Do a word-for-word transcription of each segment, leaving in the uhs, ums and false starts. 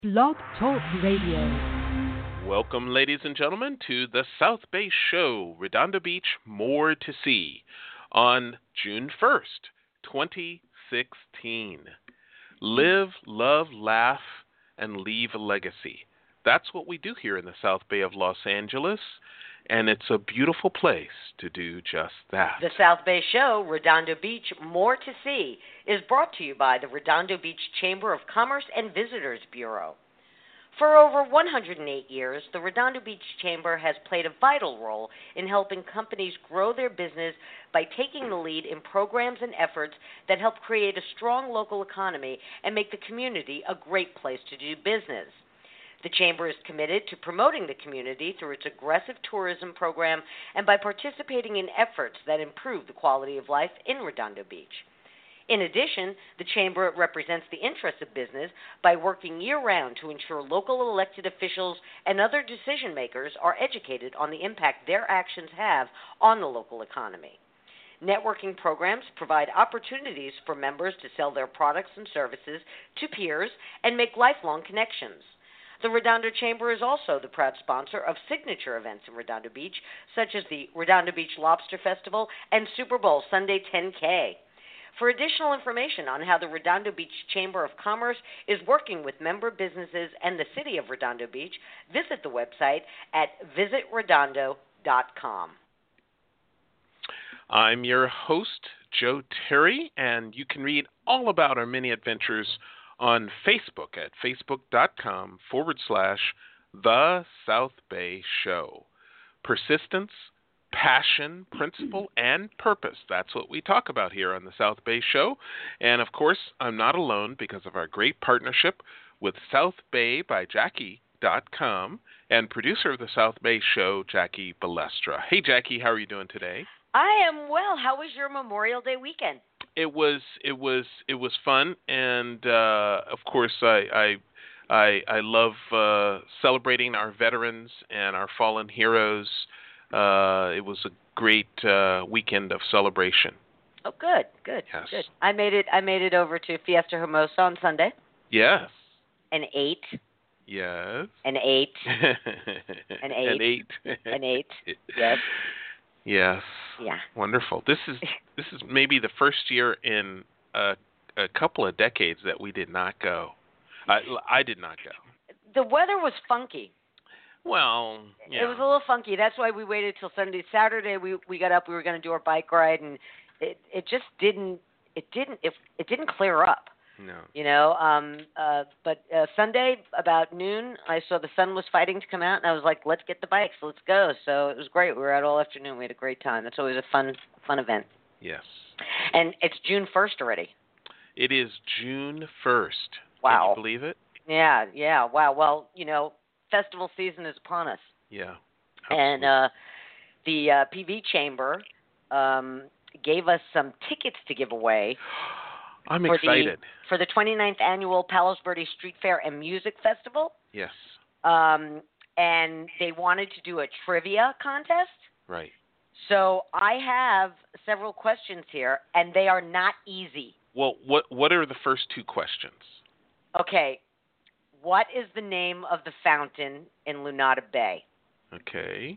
Blog Talk Radio. Welcome, ladies and gentlemen, to the South Bay Show, Redondo Beach, More to See, on June first, twenty sixteen. Live, love, laugh, and leave a legacy. That's what we do here in the South Bay of Los Angeles, and it's a beautiful place to do just that. The South Bay Show, Redondo Beach, More to See, is brought to you by the Redondo Beach Chamber of Commerce and Visitors Bureau. For over one hundred eight years, the Redondo Beach Chamber has played a vital role in helping companies grow their business by taking the lead in programs and efforts that help create a strong local economy and make the community a great place to do business. The Chamber is committed to promoting the community through its aggressive tourism program and by participating in efforts that improve the quality of life in Redondo Beach. In addition, the Chamber represents the interests of business by working year-round to ensure local elected officials and other decision-makers are educated on the impact their actions have on the local economy. Networking programs provide opportunities for members to sell their products and services to peers and make lifelong connections. The Redondo Chamber is also the proud sponsor of signature events in Redondo Beach, such as the Redondo Beach Lobster Festival and Super Bowl Sunday ten K. For additional information on how the Redondo Beach Chamber of Commerce is working with member businesses and the city of Redondo Beach, visit the website at visit redondo dot com. I'm your host, Joe Terry, and you can read all about our many adventures on Facebook at facebook.com forward slash The South Bay Show. Persistence, passion, principle, and purpose. That's what we talk about here on the South Bay Show. And of course, I'm not alone because of our great partnership with South Bay by Jackie dot com and producer of the South Bay Show, Jackie Balestra. Hey, Jackie, how are you doing today? I am well. How was your Memorial Day weekend? It was it was it was fun, and uh, of course I I I, I love uh, celebrating our veterans and our fallen heroes. Uh, it was a great uh, weekend of celebration. Oh, good, good, yes. good. I made it. I made it over to Fiesta Hermosa on Sunday. Yes. And ate. Yes. And ate. and ate. And ate. and ate. Yes. Yes. Yeah. Wonderful. This is this is maybe the first year in a, a couple of decades that we did not go. I, I did not go. The weather was funky. Well, yeah. It was a little funky. That's why we waited till Sunday. Saturday we we got up. We were going to do our bike ride, and it it just didn't it didn't it, it didn't clear up. No. You know, um, uh, but uh, Sunday about noon, I saw the sun was fighting to come out, and I was like, "Let's get the bikes, let's go." So it was great. We were out all afternoon. We had a great time. That's always a fun, fun event. Yes. And it's June first already. It is June first. Wow. Can you believe it? Yeah, yeah. Wow. Well, you know, festival season is upon us. Yeah. Absolutely. And uh, the uh, P V Chamber um, gave us some tickets to give away. I'm for excited. The, for the twenty-ninth Annual Palos Verdes Street Fair and Music Festival. Yes. Um, and they wanted to do a trivia contest. Right. So I have several questions here, and they are not easy. Well, what what are the first two questions? Okay. What is the name of the fountain in Lunada Bay? Okay.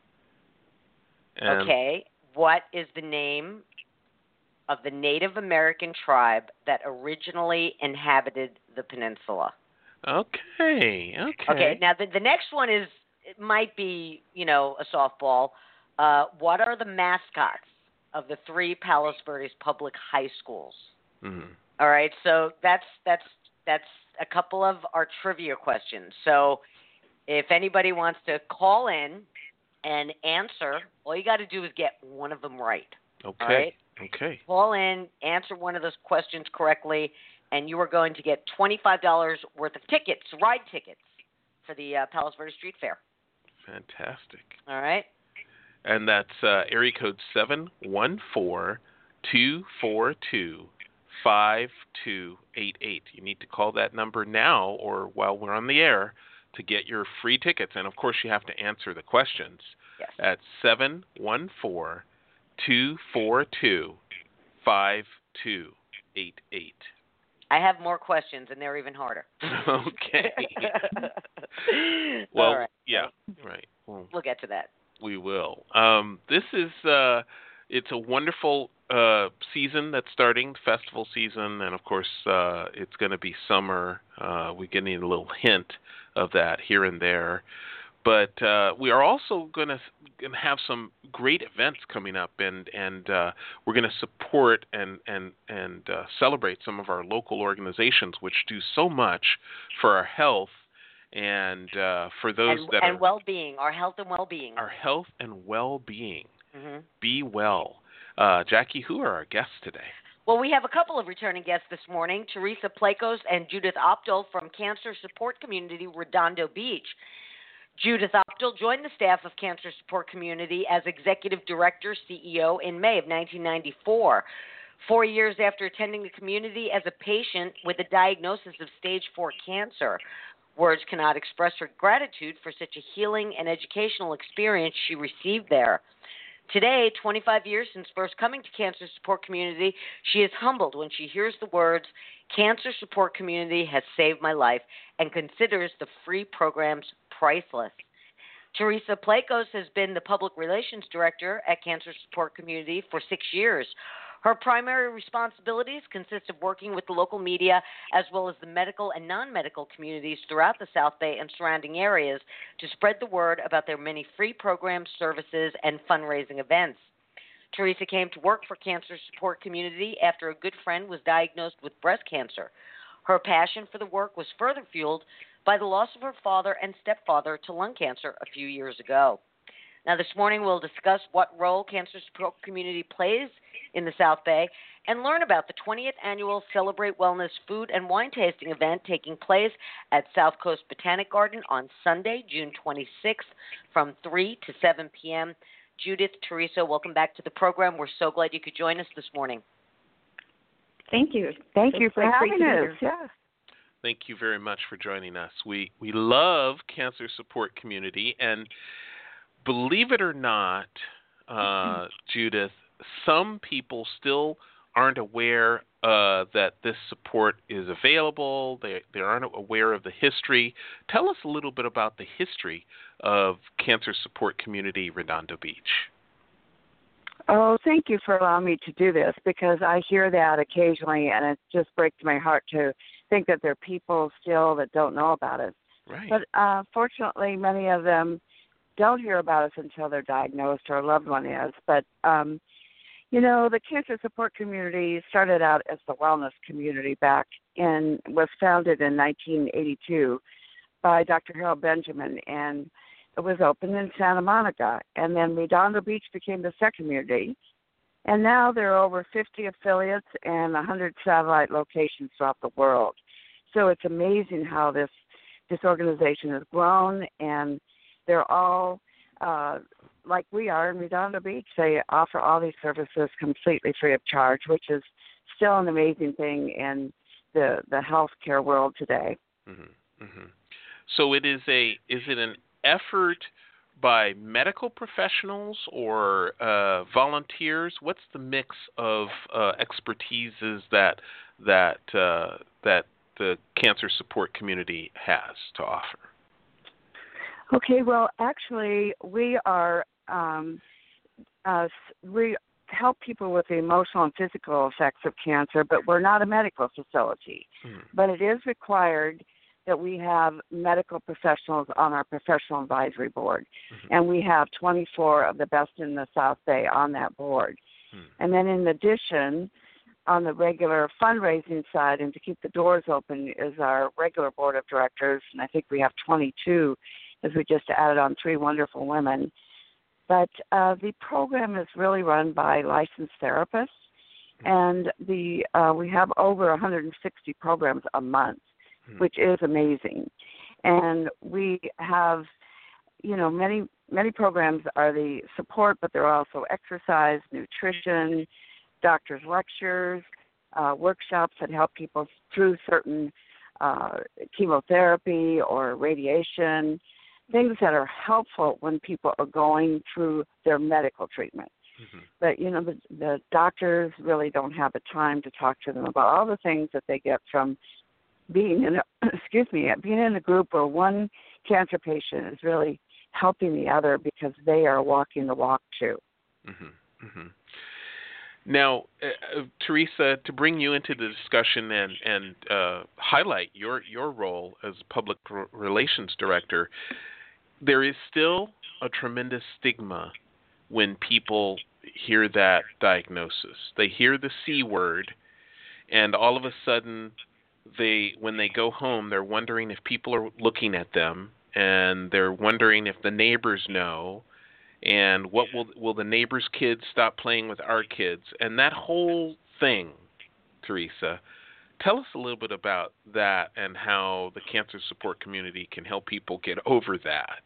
And okay. What is the name of the Native American tribe that originally inhabited the peninsula? Okay, okay. Okay, now the, the next one is, it might be, you know, a softball. Uh, what are the mascots of the three Palos Verdes public high schools? Mm-hmm. All right, so that's that's that's a couple of our trivia questions. So if anybody wants to call in and answer, all you got to do is get one of them right. Okay. All right? Okay. Call in, answer one of those questions correctly, and you are going to get twenty-five dollars worth of tickets, ride tickets, for the uh, Palos Verdes Street Fair. Fantastic. All right. And that's uh, area code seven one four, two four two, five two eight eight. You need to call that number now or while we're on the air to get your free tickets. And, of course, you have to answer the questions yes. at seven one four, two four two, five two eight eight. I have more questions, and they're even harder. Okay. All Well, right. yeah, right. Well, We'll get to that. we will. Um, this is uh, it's a wonderful uh, season that's starting, the festival season, and of course uh, it's going to be summer. Uh, we're getting a little hint of that here and there. But uh, we are also going to have some great events coming up, and and uh, we're going to support and and and uh, celebrate some of our local organizations, which do so much for our health and uh, for those and, that and are well-being, our health and well-being. our health and well-being. Mm-hmm. Be well, uh, Jackie. Who are our guests today? Well, we have a couple of returning guests this morning, Teresa Plakos and Judith Opdahl from Cancer Support Community Redondo Beach. Judith Opdahl joined the staff of Cancer Support Community as Executive Director, C E O, in May of nineteen ninety-four. Four years after attending the community as a patient with a diagnosis of stage four cancer. Words cannot express her gratitude for such a healing and educational experience she received there. Today, twenty-five years since first coming to Cancer Support Community, she is humbled when she hears the words, "Cancer Support Community has saved my life," and considers the free programs priceless. Teresa Plakos has been the Public Relations Director at Cancer Support Community for six years. Her primary responsibilities consist of working with the local media as well as the medical and non-medical communities throughout the South Bay and surrounding areas to spread the word about their many free programs, services, and fundraising events. Teresa came to work for Cancer Support Community after a good friend was diagnosed with breast cancer. Her passion for the work was further fueled by the loss of her father and stepfather to lung cancer a few years ago. Now, this morning we'll discuss what role Cancer Support Community plays in the South Bay and learn about the twentieth Annual Celebrate Wellness Food and Wine Tasting event taking place at South Coast Botanic Garden on Sunday, June twenty-sixth from three to seven p.m. Judith, Teresa, welcome back to the program. We're so glad you could join us this morning. Thank you. Thank it's you for like having us. Yeah. Thank you very much for joining us. We we love Cancer Support Community, and believe it or not, uh, Judith, some people still aren't aware uh, that this support is available. They they aren't aware of the history. Tell us a little bit about the history of Cancer Support Community Redondo Beach. Oh, thank you for allowing me to do this, because I hear that occasionally, and it just breaks my heart to think that there are people still that don't know about it. Right. But uh, fortunately, many of them don't hear about us until they're diagnosed or a loved one is. But, um, you know, the Cancer Support Community started out as the wellness community back in, was founded in nineteen eighty-two by Doctor Harold Benjamin, and it was opened in Santa Monica. And then Redondo Beach became the second community. And now there are over fifty affiliates and one hundred satellite locations throughout the world. So it's amazing how this this organization has grown, and they're all, uh, like we are in Redondo Beach, they offer all these services completely free of charge, which is still an amazing thing in the, the healthcare world today. Mm-hmm. Mm-hmm. So it is a is it an effort by medical professionals or uh, volunteers? What's the mix of uh, expertises that that uh, that the Cancer Support Community has to offer? Okay, well, actually, we are um, uh, we help people with the emotional and physical effects of cancer, but we're not a medical facility. Mm. But it is required that we have medical professionals on our professional advisory board. Mm-hmm. And we have twenty-four of the best in the South Bay on that board. Mm. And then in addition, on the regular fundraising side, and to keep the doors open, is our regular board of directors. And I think we have twenty-two, as we just added on three wonderful women. But uh, the program is really run by licensed therapists. Mm. And the uh, we have over one hundred sixty programs a month, which is amazing. And we have, you know, many, many programs are the support, but there are also exercise, nutrition, doctors' lectures, uh, workshops that help people through certain uh, chemotherapy or radiation, things that are helpful when people are going through their medical treatment. Mm-hmm. But, you know, the, the doctors really don't have the time to talk to them about all the things that they get from being in a, excuse me, being in a group where one cancer patient is really helping the other because they are walking the walk too. Mm-hmm. Mm-hmm. Now, uh, Teresa, to bring you into the discussion and, and uh, highlight your, your role as public relations director, there is still a tremendous stigma when people hear that diagnosis. They hear the C word, and all of a sudden, they when they go home, they're wondering if people are looking at them, and they're wondering if the neighbors know, and what will will the neighbors' kids stop playing with our kids, and that whole thing, Teresa. Tell us a little bit about that and how the cancer support community can help people get over that.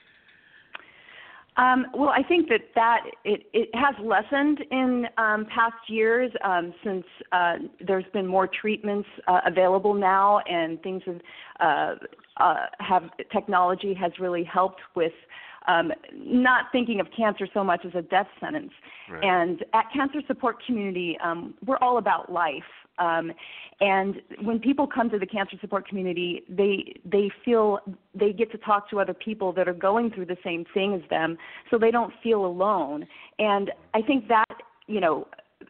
Um, well, I think that, that it, it has lessened in um, past years um, since uh, there's been more treatments uh, available now, and things have, uh, uh, have technology has really helped with um, not thinking of cancer so much as a death sentence. Right. And at Cancer Support Community, um, we're all about life. Um, and when people come to the cancer support community, they they feel they get to talk to other people that are going through the same thing as them, so they don't feel alone. And I think that, you know,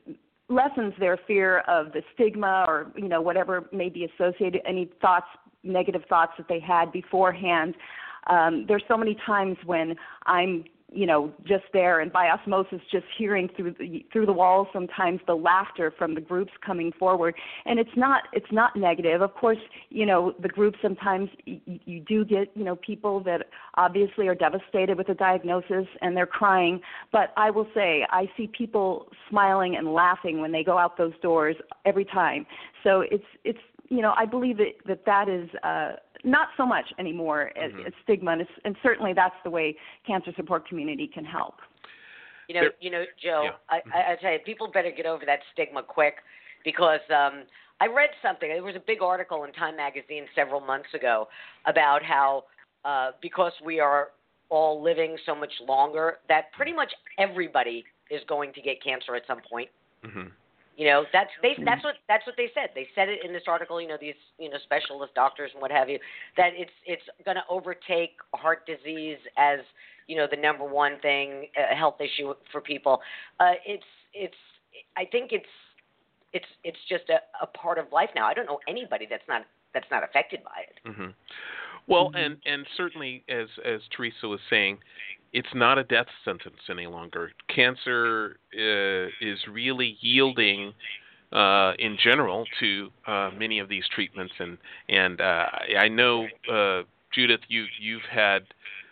lessens their fear of the stigma or, you know, whatever may be associated, any thoughts, negative thoughts that they had beforehand. Um, there's so many times when I'm you know, just there and by osmosis, just hearing through the, through the walls sometimes the laughter from the groups coming forward. And it's not it's not negative. Of course, you know, the group sometimes y- you do get, you know, people that obviously are devastated with the diagnosis and they're crying. But I will say I see people smiling and laughing when they go out those doors every time. So it's, it's you know, I believe that that, that is uh, not so much anymore as, mm-hmm. as stigma, and, and certainly that's the way cancer support community can help. You know, There, you know, Joe, yeah. I, I, I tell you, people better get over that stigma quick, because um, I read something. There was a big article in Time Magazine several months ago about how uh, because we are all living so much longer, that pretty much everybody is going to get cancer at some point. Mm-hmm. You know, that's they that's what that's what they said. They said it in this article, you know, these, you know, specialist doctors and what have you, that it's it's going to overtake heart disease as, you know, the number one thing, uh, health issue for people. Uh, it's it's I think it's it's it's just a, a part of life now. I don't know anybody that's not that's not affected by it. Mm-hmm. Well, Mm-hmm. and and certainly as as Teresa was saying, it's not a death sentence any longer. Cancer uh, is really yielding, uh, in general, to uh, many of these treatments, and and uh, I know, uh, Judith, you you've had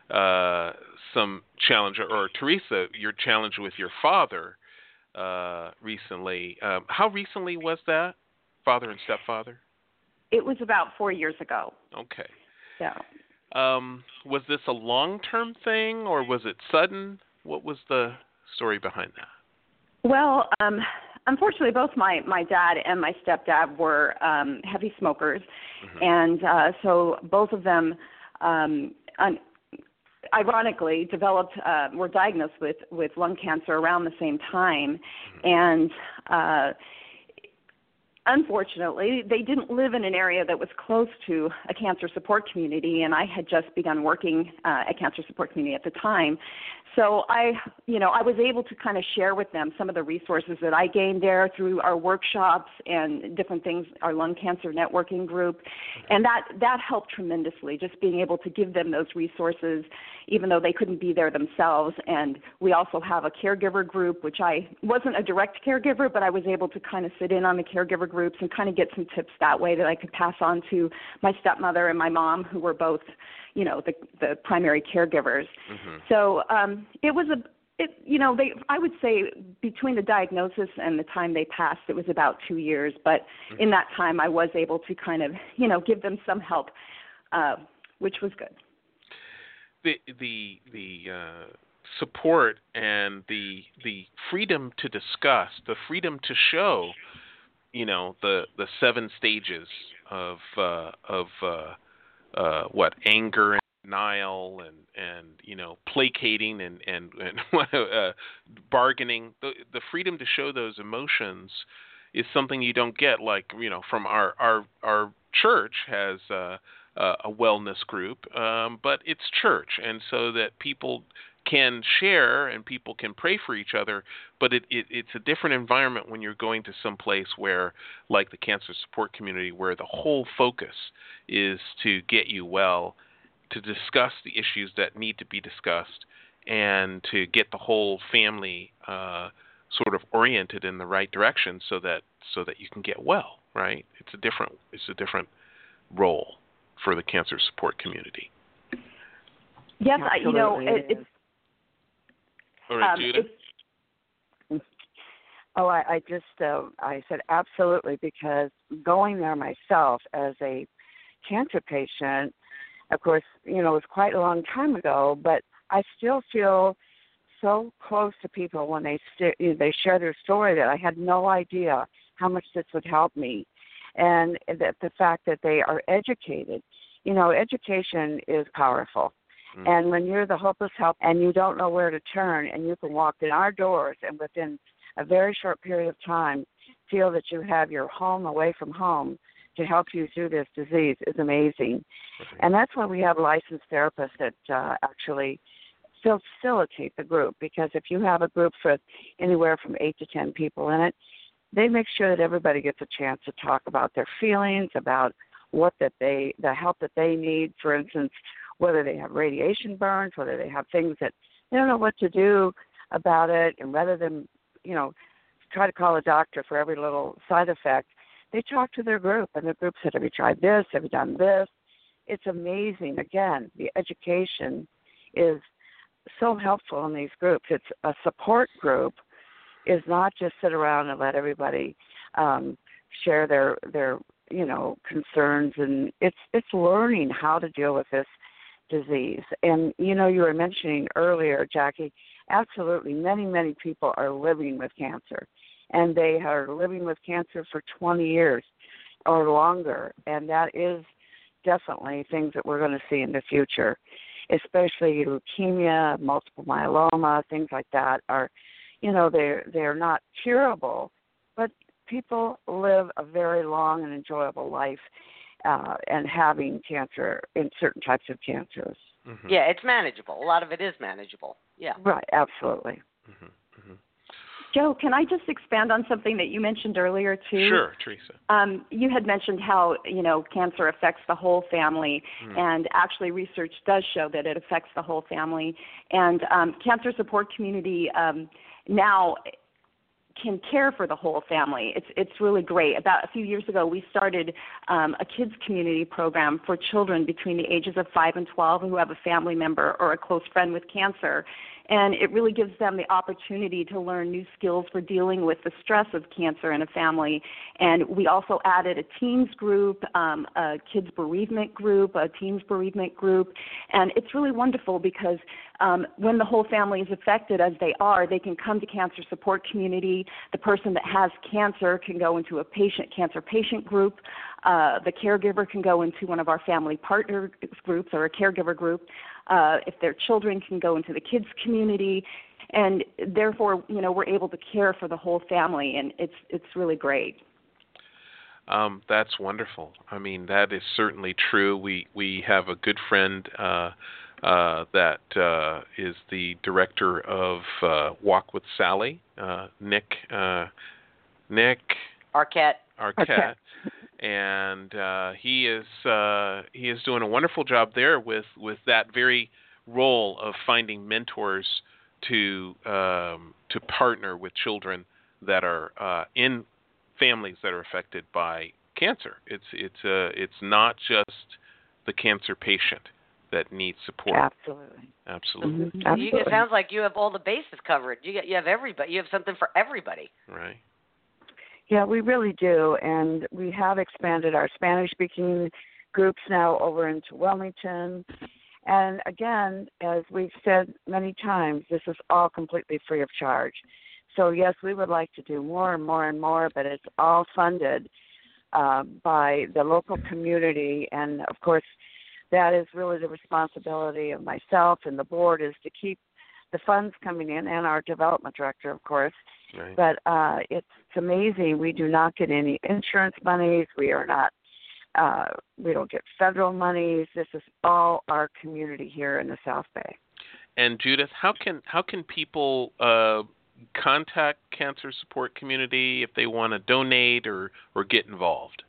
uh, some challenge, or Teresa, your challenge with your father uh, recently. Um, how recently was that, father and stepfather? It was about four years ago. Okay. Yeah. Um, was this a long-term thing, or was it sudden? What was the story behind that? Well, um, unfortunately, both my, my dad and my stepdad were um, heavy smokers, Mm-hmm. and uh, so both of them, um, un- ironically, developed uh, were diagnosed with, with lung cancer around the same time, Mm-hmm. and uh, unfortunately, they didn't live in an area that was close to a cancer support community, and I had just begun working uh, at Cancer Support Community at the time. So I, you know, I was able to kind of share with them some of the resources that I gained there through our workshops and different things, our lung cancer networking group, and that, that helped tremendously, just being able to give them those resources, even though they couldn't be there themselves. And we also have a caregiver group, which I wasn't a direct caregiver, but I was able to kind of sit in on the caregiver groups and kind of get some tips that way that I could pass on to my stepmother and my mom, who were both, you know, the, the primary caregivers. Mm-hmm. So um, it was a, it, you know, they, I would say between the diagnosis and the time they passed, it was about two years. But Mm-hmm. in that time, I was able to kind of, you know, give them some help, uh, which was good. The the the uh, support and the the freedom to discuss, the freedom to show, you know, the the seven stages of uh, of uh, uh, what anger and denial and, and you know placating and and, and uh, bargaining. The the freedom to show those emotions is something you don't get, like you know from our our our church has uh, a wellness group, um, but it's church, and so that people can share and people can pray for each other, but it, it, it's a different environment when you're going to some place where, like the cancer support community, where the whole focus is to get you well, to discuss the issues that need to be discussed, and to get the whole family uh, sort of oriented in the right direction so that so that you can get well. Right? It's a different it's a different role for the cancer support community. Yes, I, you know it, it's. All right, um, Judith. it's Oh, I, I just, uh, I said absolutely, because going there myself as a cancer patient, of course, you know, it was quite a long time ago, but I still feel so close to people when they st- they share their story that I had no idea how much this would help me. And that the fact that they are educated, you know, education is powerful. Mm. And when you're the hopeless help and you don't know where to turn, and you can walk in our doors and within a very short period of time feel that you have your home away from home to help you through this disease is amazing. Right. And that's why we have licensed therapists that uh, actually facilitate the group, because if you have a group for anywhere from eight to ten people in it, they make sure that everybody gets a chance to talk about their feelings, about what that they, the help that they need. For instance, whether they have radiation burns, whether they have things that they don't know what to do about it, and rather than, you know, try to call a doctor for every little side effect, they talk to their group, and the group said, have you tried this? Have you done this? It's amazing. Again, the education is so helpful in these groups. It's a support group. Is not just sit around and let everybody um, share their their you know concerns, and it's it's learning how to deal with this disease. And you know, you were mentioning earlier, Jackie, absolutely, many many people are living with cancer, and they are living with cancer for twenty years or longer, and that is definitely things that we're going to see in the future, especially leukemia, multiple myeloma, things like that are. You know, they're, they're not curable, but people live a very long and enjoyable life uh, and having cancer in certain types of cancers. Mm-hmm. Yeah, it's manageable. A lot of it is manageable. Yeah. Right, absolutely. Mm-hmm. Mm-hmm. Joe, can I just expand on something that you mentioned earlier, too? Sure, Teresa. Um, you had mentioned how, you know, cancer affects the whole family, mm. and actually research does show that it affects the whole family. And um, cancer support community um, now can care for the whole family. It's it's really great. About a few years ago, we started um, a kids community program for children between the ages of five and twelve who have a family member or a close friend with cancer. And it really gives them the opportunity to learn new skills for dealing with the stress of cancer in a family. And we also added a teens group, um, a kids bereavement group, a teens bereavement group. And it's really wonderful because um, when the whole family is affected, as they are, they can come to cancer support community. The person that has cancer can go into a patient cancer patient group. Uh, the caregiver can go into one of our family partner groups or a caregiver group. Uh, if their children can go into the kids community, and therefore, you know, we're able to care for the whole family, and it's it's really great. Um, that's wonderful. I mean, that is certainly true. We we have a good friend uh, uh, that uh, is the director of uh, Walk with Sally, uh, Nick uh, Nick Arquette. Arquette. Arquette. And uh, he is uh, he is doing a wonderful job there with, with that very role of finding mentors to um, to partner with children that are uh, in families that are affected by cancer. It's it's uh, it's not just the cancer patient that needs support. Absolutely, absolutely. Mm-hmm. You, Absolutely. it sounds like you have all the bases covered. You get, you have everybody. You have something for everybody. Right. Yeah, we really do, and we have expanded our Spanish-speaking groups now over into Wilmington. And again, as we've said many times, this is all completely free of charge. So yes, we would like to do more and more and more, but it's all funded uh, by the local community. And of course, that is really the responsibility of myself and the board, is to keep the funds coming in, and our development director, of course. Right. But uh, it's, it's amazing. We do not get any insurance monies. We are not. Uh, we don't get federal monies. This is all our community here in the South Bay. And Judith, how can how can people uh, contact Cancer Support Community if they want to donate or, or get involved?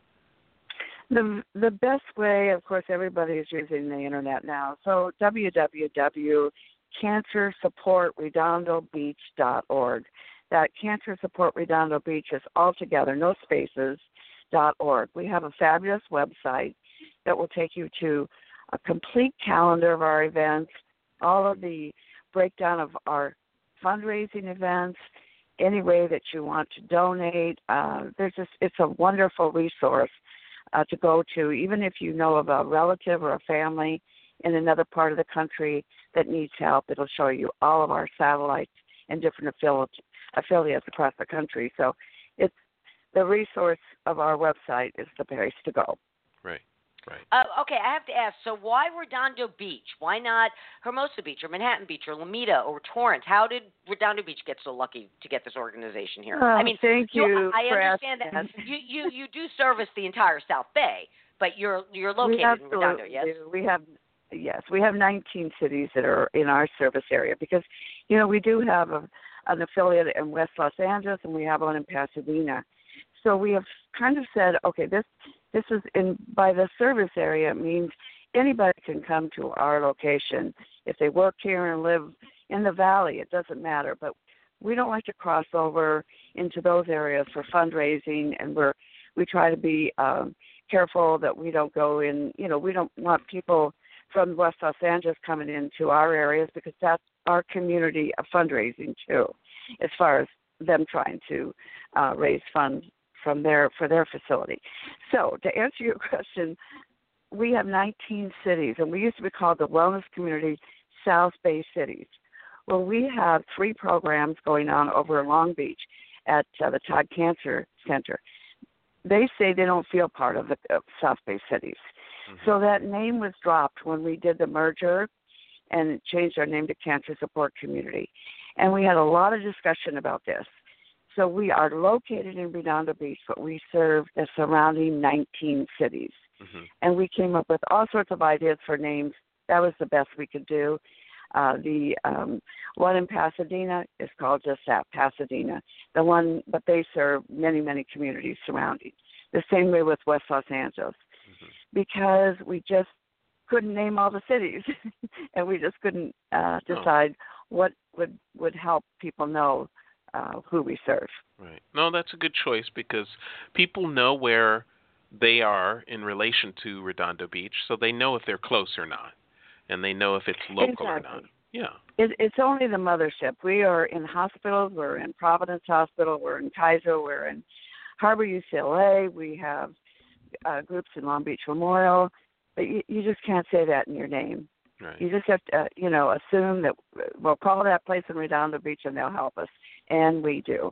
The the best way, of course, everybody is using the internet now. So w w w dot cancer support redondo beach dot org. That Cancer Support Redondo Beach is all together, no spaces, dot org. We have a fabulous website that will take you to a complete calendar of our events, all of the breakdown of our fundraising events, any way that you want to donate. Uh, there's just, it's a wonderful resource uh, to go to, even if you know of a relative or a family in another part of the country that needs help. It'll show you all of our satellites and different affiliates, affiliates across the country. So it's the resource of our website is the place to go. Right. Right. Uh, okay, I have to ask. So, why Redondo Beach? Why not Hermosa Beach or Manhattan Beach or Lomita or Torrance? How did Redondo Beach get so lucky to get this organization here? Oh, I mean, thank you. you I for understand that, that you, you you do service the entire South Bay, but you're you're located in Redondo, yes? Do. We have yes, we have nineteen cities that are in our service area because, you know, we do have a, an affiliate in West Los Angeles and we have one in Pasadena. So we have kind of said, okay, this this is in by the service area, it means anybody can come to our location. If they work here and live in the valley, it doesn't matter. But we don't like to cross over into those areas for fundraising, and we're we try to be um, careful that we don't go in. You know, we don't want people from West Los Angeles coming into our areas because that's our community of fundraising too, as far as them trying to uh, raise funds from their for their facility. So to answer your question, we have nineteen cities, and we used to be called the Wellness Community South Bay Cities. Well, we have three programs going on over in Long Beach at uh, the Todd Cancer Center. They say they don't feel part of the uh, South Bay Cities. Mm-hmm. So that name was dropped when we did the merger and changed our name to Cancer Support Community. And we had a lot of discussion about this. So we are located in Redondo Beach, but we serve the surrounding nineteen cities. Mm-hmm. And we came up with all sorts of ideas for names. That was the best we could do. Uh, the um, one in Pasadena is called just that, Pasadena. The one, but they serve many, many communities surrounding. The same way with West Los Angeles, mm-hmm. because we just couldn't name all the cities, and we just couldn't uh, decide oh. what would, would help people know uh, who we serve. Right. No, that's a good choice because people know where they are in relation to Redondo Beach, so they know if they're close or not, and they know if it's local exactly. or not. Yeah. It, it's only the mothership. We are in hospitals. We're in Providence Hospital. We're in Kaiser. We're in Harbor U C L A. We have uh, groups in Long Beach Memorial. But you, you just can't say that in your name. Right. You just have to, uh, you know, assume that we'll call that place in Redondo Beach and they'll help us. And we do.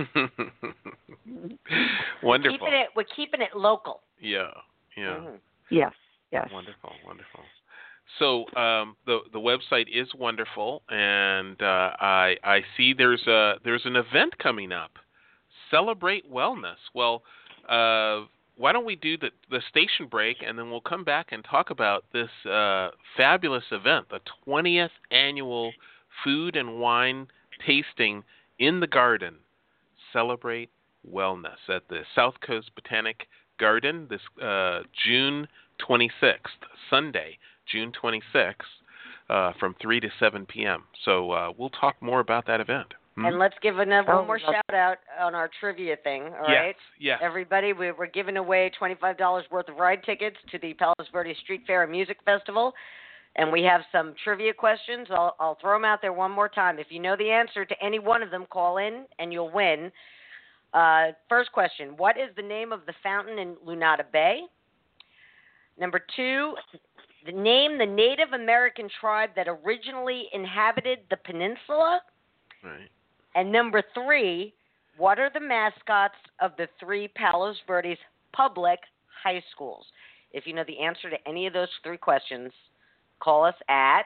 Wonderful. Keeping it, we're keeping it local. Yeah, yeah. Mm-hmm. Yes, yes. Wonderful, wonderful. So um, the the website is wonderful, and uh, I I see there's a there's an event coming up. Celebrate Wellness. Well, uh, why don't we do the the station break, and then we'll come back and talk about this uh, fabulous event, the twentieth annual Food and Wine Tasting in the Garden. Celebrate Wellness at the South Coast Botanic Garden this uh, June twenty-sixth, Sunday, June twenty-sixth, uh, from three to seven p.m. So uh, we'll talk more about that event. Hmm? And let's give another Oh, one more shout out on our trivia thing, all yes, right? Yes. Everybody, we, we're giving away twenty-five dollars worth of ride tickets to the Palos Verdes Street Fair and Music Festival. And we have some trivia questions. I'll, I'll throw them out there one more time. If you know the answer to any one of them, call in and you'll win. Uh, first question, what is the name of the fountain in Lunada Bay? Number two, the name the Native American tribe that originally inhabited the peninsula. Right. And number three, what are the mascots of the three Palos Verdes public high schools? If you know the answer to any of those three questions, call us at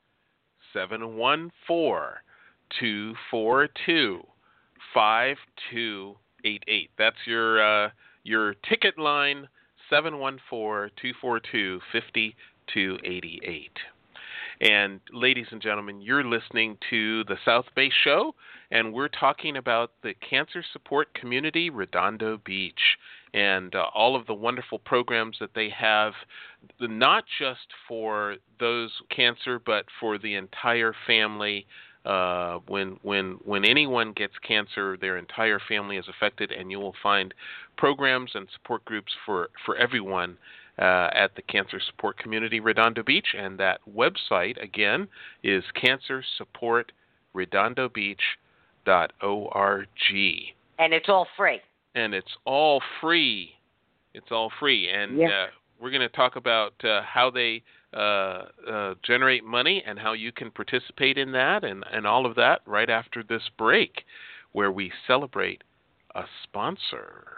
seven one four, two four two, five two eight eight. That's your uh, your ticket line, seven one four, two four two, five two eight eight. And ladies and gentlemen, you're listening to the South Bay Show, and we're talking about the cancer support community, Redondo Beach, and uh, all of the wonderful programs that they have, not just for those cancer, but for the entire family. Uh, when when when anyone gets cancer, their entire family is affected, and you will find programs and support groups for, for everyone uh, at the Cancer Support Community Redondo Beach. And that website, again, is cancer support redondo beach dot org. And it's all free. And it's all free. It's all free. And yes. uh, we're going to talk about uh, how they uh, uh, generate money and how you can participate in that and, and all of that right after this break, where we celebrate a sponsor.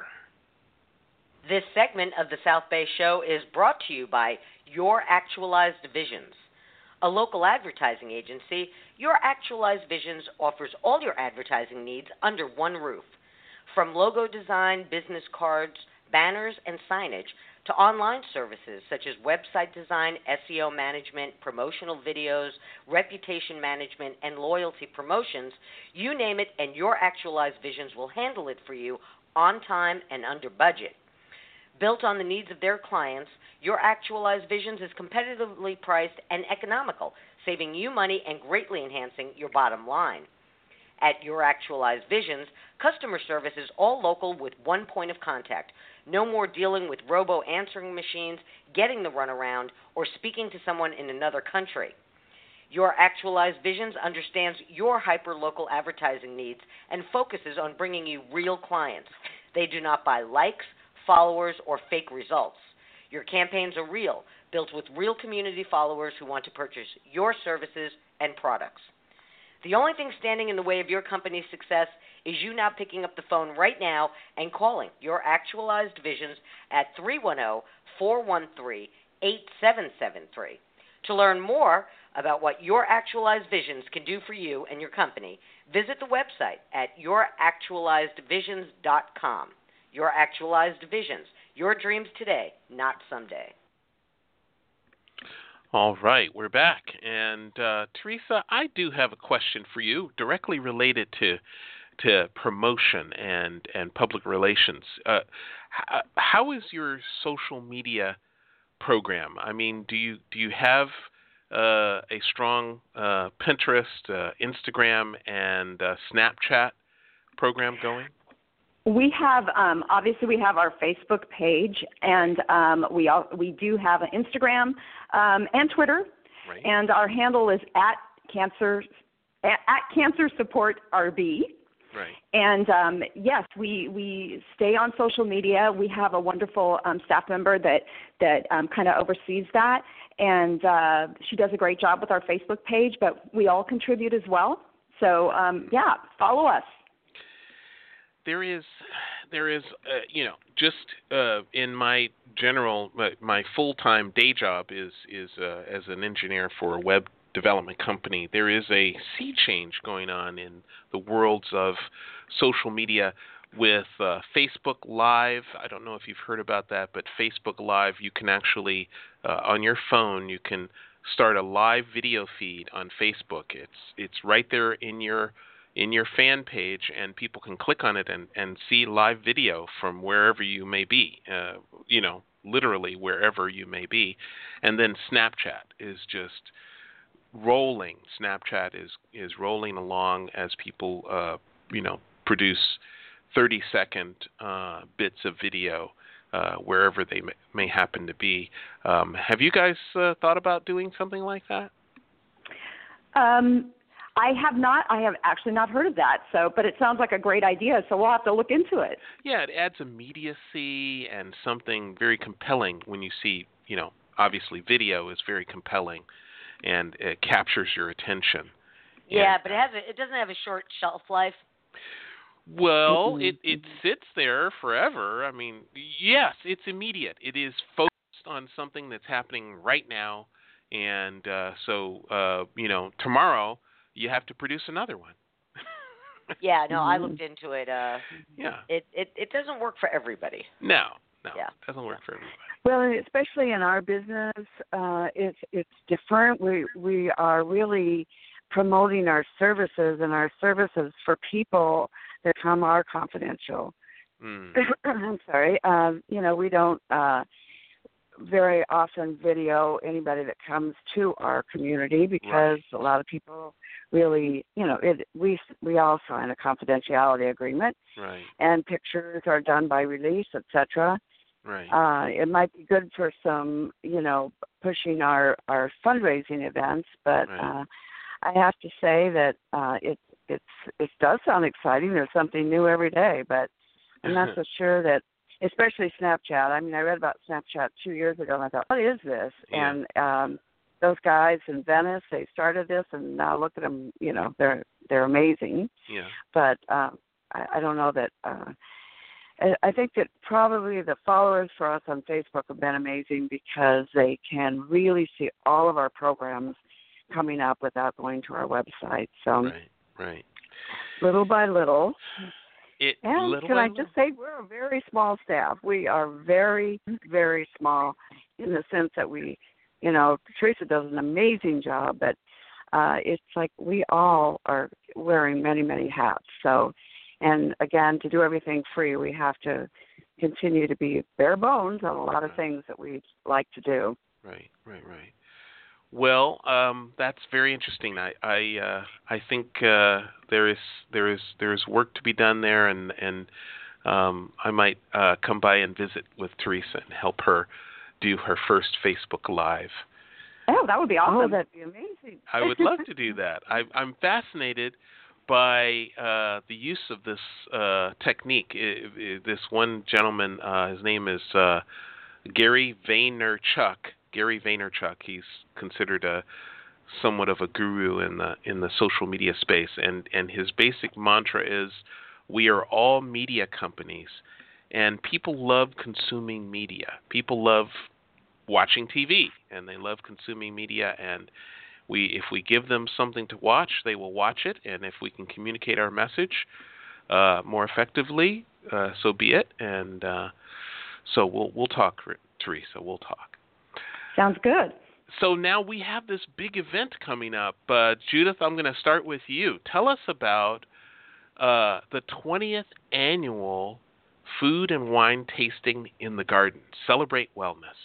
This segment of the South Bay Show is brought to you by Your Actualized Visions. A local advertising agency, Your Actualized Visions offers all your advertising needs under one roof. From logo design, business cards, banners, and signage, to online services such as website design, S E O management, promotional videos, reputation management, and loyalty promotions, you name it, and Your Actualized Visions will handle it for you on time and under budget. Built on the needs of their clients, Your Actualized Visions is competitively priced and economical, saving you money and greatly enhancing your bottom line. At Your Actualized Visions, customer service is all local with one point of contact. No more dealing with robo-answering machines, getting the runaround, or speaking to someone in another country. Your Actualized Visions understands your hyper-local advertising needs and focuses on bringing you real clients. They do not buy likes, followers, or fake results. Your campaigns are real, built with real community followers who want to purchase your services and products. The only thing standing in the way of your company's success is you now picking up the phone right now and calling Your Actualized Visions at three one zero, four one three, eight seven seven three. To learn more about what Your Actualized Visions can do for you and your company, visit the website at your actualized visions dot com. Your Actualized Visions, your dreams today, not someday. All right, we're back. And uh, Teresa, I do have a question for you directly related to to promotion and, and public relations. Uh, h- how is your social media program? I mean, do you do you have uh, a strong uh, Pinterest, uh, Instagram, and uh, Snapchat program going? We have, um, obviously, we have our Facebook page, and um, we all, we do have an Instagram um, and Twitter, right. And our handle is at cancer at, at Cancer Support R B. Right. And um, yes, we we stay on social media. We have a wonderful um, staff member that that um, kind of oversees that, and uh, she does a great job with our Facebook page. But we all contribute as well. So um, yeah, follow us. There is, there is, uh, you know, just uh, in my general, my, my full-time day job is is uh, as an engineer for a web development company. There is a sea change going on in the worlds of social media with uh, Facebook Live. I don't know if you've heard about that, but Facebook Live, you can actually, uh, on your phone, you can start a live video feed on Facebook. It's it's right there in your in your fan page, and people can click on it and, and see live video from wherever you may be, uh, you know, literally wherever you may be. And then Snapchat is just rolling. Snapchat is, is rolling along as people, uh, you know, produce thirty-second uh, bits of video uh, wherever they may, may happen to be. Um, have you guys uh, thought about doing something like that? Um. I have not. I have actually not heard of that. So, but it sounds like a great idea. So we'll have to look into it. Yeah, it adds immediacy and something very compelling when you see. You know, obviously, video is very compelling, and it captures your attention. Yeah, and, but it has a, it doesn't have a short shelf life. Well, it it sits there forever. I mean, yes, it's immediate. It is focused on something that's happening right now, and uh, so uh, you know, tomorrow you have to produce another one. Yeah, no, I Mhm. looked into it. Uh, Yeah. it, it it doesn't work for everybody. No, no, Yeah. it doesn't work for everybody. Well, and especially in our business, uh, it's it's different. We we are really promoting our services, and our services for people that come are confidential. Mm. I'm sorry. Um, you know, we don't uh, very often video anybody that comes to our community because Right. a lot of people really, you know, it we we all sign a confidentiality agreement, Right. and pictures are done by release, et cetera. Right. Uh, it might be good for some, you know, pushing our, our fundraising events, but Right. uh, I have to say that uh, it it's it does sound exciting. There's something new every day, but I'm not so sure that, especially Snapchat. I mean, I read about Snapchat two years ago, and I thought, what is this? Yeah. And um, those guys in Venice, they started this, and now look at them. You know, they're they're amazing. Yeah. But uh, I, I don't know that. Uh, I I think that probably the followers for us on Facebook have been amazing because they can really see all of our programs coming up without going to our website. So Right. Right. little by little. It And little can by I just say we're a very small staff. We are very, very small in the sense that we, you know, Teresa does an amazing job, but uh, it's like we all are wearing many, many hats. So, and again, to do everything free, we have to continue to be bare bones on a lot of Right. things that we like to do. Right. Right. Right. Well, um, that's very interesting. I I, uh, I think uh, there is there is there is work to be done there, and and um, I might uh, come by and visit with Teresa and help her do her first Facebook Live. Oh, that would be awesome. Oh, that'd be amazing. I would love to do that. I, I'm fascinated by uh, the use of this uh, technique. I, I, this one gentleman, uh, his name is uh, Gary Vaynerchuk. Gary Vaynerchuk. He's considered a somewhat of a guru in the in the social media space, and and his basic mantra is, "We are all media companies," and people love consuming media. People love watching T V, and they love consuming media, and we if we give them something to watch, they will watch it, and if we can communicate our message uh, more effectively, uh, so be it. And uh, so we'll we'll talk, Teresa. We'll talk. Sounds good. So now we have this big event coming up. Uh, Judith, I'm going to start with you. Tell us about uh, the twentieth annual Food and Wine Tasting in the Garden. Celebrate Wellness.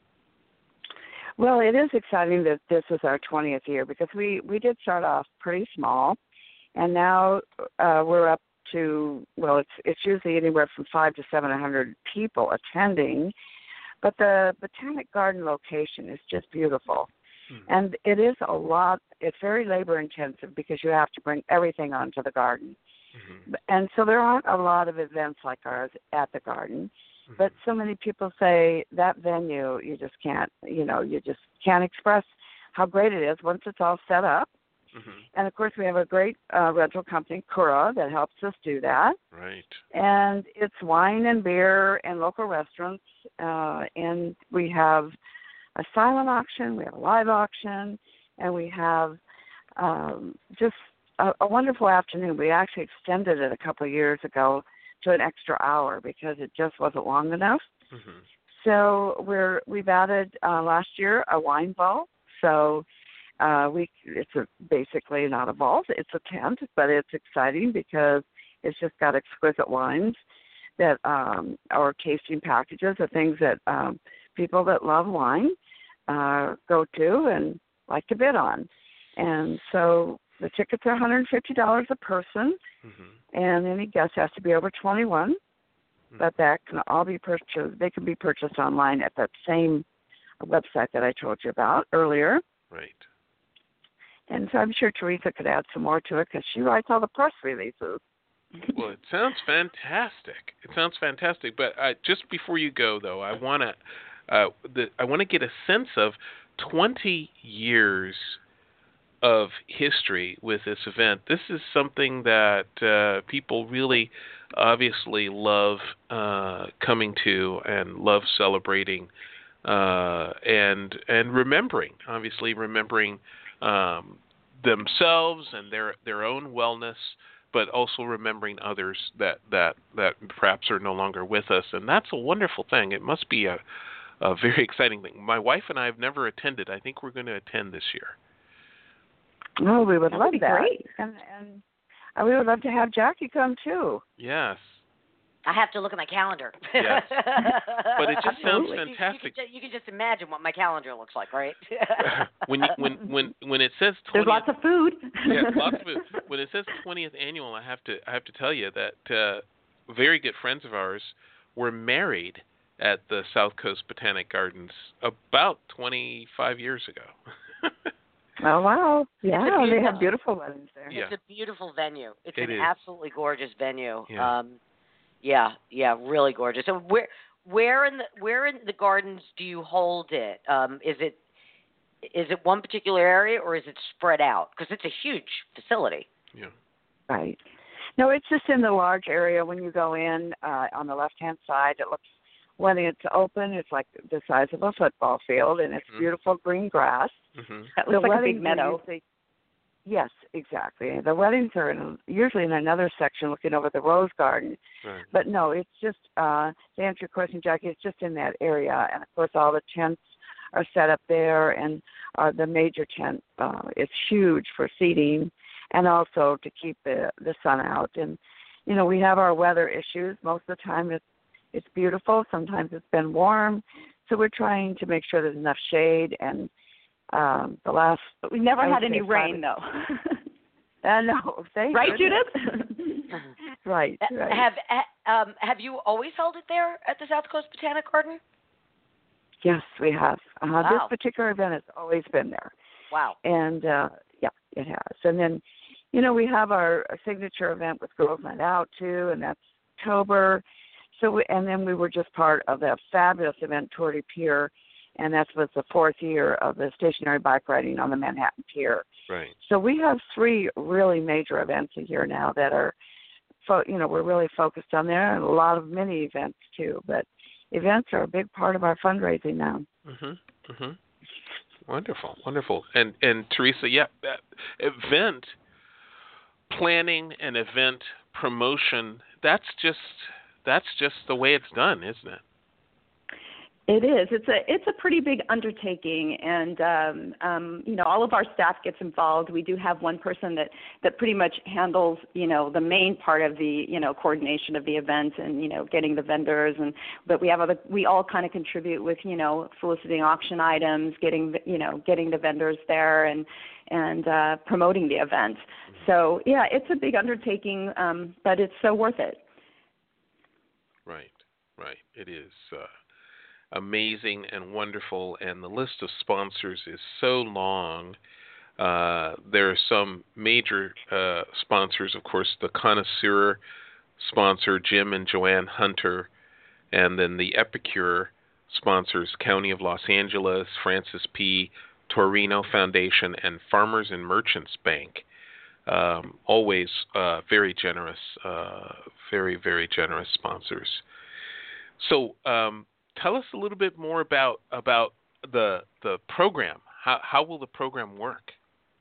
Well, it is exciting that this is our twentieth year because we, we did start off pretty small, and now uh, we're up to, well, it's it's usually anywhere from five to seven hundred people attending, but the Botanic Garden location is just beautiful, mm-hmm. and it is a lot. It's very labor intensive because you have to bring everything onto the garden, mm-hmm. and so there aren't a lot of events like ours at the garden. But so many people say that venue, you just can't, you know, you just can't express how great it is once it's all set up. Mm-hmm. And, of course, we have a great uh, rental company, Cura, that helps us do that. Right. And it's wine and beer and local restaurants. Uh, and we have a silent auction, we have a live auction, and we have um, just a, a wonderful afternoon. We actually extended it a couple of years ago to an extra hour because it just wasn't long enough. Mm-hmm. So we're we've added uh, last year a wine vault. So uh, we it's a, basically not a vault, it's a tent, but it's exciting because it's just got exquisite wines that um, our tasting packages, the things that um, people that love wine uh, go to and like to bid on. And so the tickets are one hundred fifty dollars a person, mm-hmm. and any guest has to be over twenty-one. Mm-hmm. But that can all be purchased. They can be purchased online at that same website that I told you about earlier. Right. And so I'm sure Teresa could add some more to it because she writes all the press releases. Well, it sounds fantastic. It sounds fantastic. But uh, just before you go, though, I want to uh, the, I want to get a sense of twenty years of history with this event. This is something that uh, people really obviously love uh, coming to and love celebrating uh, and and remembering, obviously remembering um, themselves and their their own wellness, but also remembering others that, that, that perhaps are no longer with us. And that's a wonderful thing. It must be a, a very exciting thing. My wife and I have never attended. I think we're going to attend this year. Oh, we would That love would be that. great. And, and uh, we would love to have Jackie come, too. Yes. I have to look at my calendar. Yes. But it just sounds You- fantastic. You, you, can, you can just imagine what my calendar looks like, right? when you, when when when it says There's twentieth, lots of food. yeah, lots of food. When it says twentieth annual, I have to I have to tell you that uh, very good friends of ours were married at the South Coast Botanic Gardens about twenty-five years ago. Oh, wow. Yeah, they beautiful- have beautiful weddings there. Yeah. It's a beautiful venue. It's It an is. absolutely gorgeous venue. Yeah. Um, yeah, yeah, really gorgeous. So where where in the where in the gardens do you hold it? Um, is it is it one particular area or is it spread out? Because it's a huge facility. Yeah. Right. No, it's just in the large area when you go in uh, on the left-hand side. It looks, when it's open, it's like the size of a football field, and it's Mhm. beautiful green grass. Mm-hmm. That The looks like a weddings big are meadow. usually- yes, exactly. The weddings are in, usually in another section looking over the rose garden. Right. But no, it's just, uh, to answer your question, Jackie, it's just in that area. And, of course, all the tents are set up there, and uh, the major tent uh, is huge for seating and also to keep the, the sun out. And, you know, we have our weather issues. Most of the time it's, it's beautiful. Sometimes it's been warm. So we're trying to make sure there's enough shade. And um, the last... But we never I had would any say rain, five- though. Uh, no, thank Right, goodness. Judith? Right, right. Have ha- um, have you always held it there at the South Coast Botanic Garden? Yes, we have. Uh, Wow. This particular event has always been there. Wow. And, uh, yeah, it has. And then, you know, we have our, our signature event with Girls Night Out, too, and that's October. So, we, and then we were just part of that fabulous event, Tour de Pier, and that was the fourth year of the stationary bike riding on the Manhattan Pier. Right. So we have three really major events a year now that are, fo- you know, we're really focused on there, and a lot of mini events, too. But events are a big part of our fundraising now. Mhm. Mhm. Wonderful. Wonderful. And and Teresa, yeah, that event planning and event promotion, that's just that's just the way it's done, isn't it? It is. It's a it's a pretty big undertaking, and um, um, you know, all of our staff gets involved. We do have one person that, that pretty much handles, you know, the main part of the, you know, coordination of the event and, you know, getting the vendors, and but we have other. We all kind of contribute with, you know, soliciting auction items, getting you know getting the vendors there, and and uh, promoting the event. So yeah, it's a big undertaking, um, but it's so worth it. Right. Right. It is. Uh, amazing and wonderful, and the list of sponsors is so long. Uh, there are some major uh, sponsors, of course, the Connoisseur sponsor, Jim and Joanne Hunter, and then the Epicure sponsors, County of Los Angeles, Francis P. Torino Foundation, and Farmers and Merchants Bank. Um, always uh, very generous, uh, very, very generous sponsors. So, um, tell us a little bit more about about the the program. How how will the program work?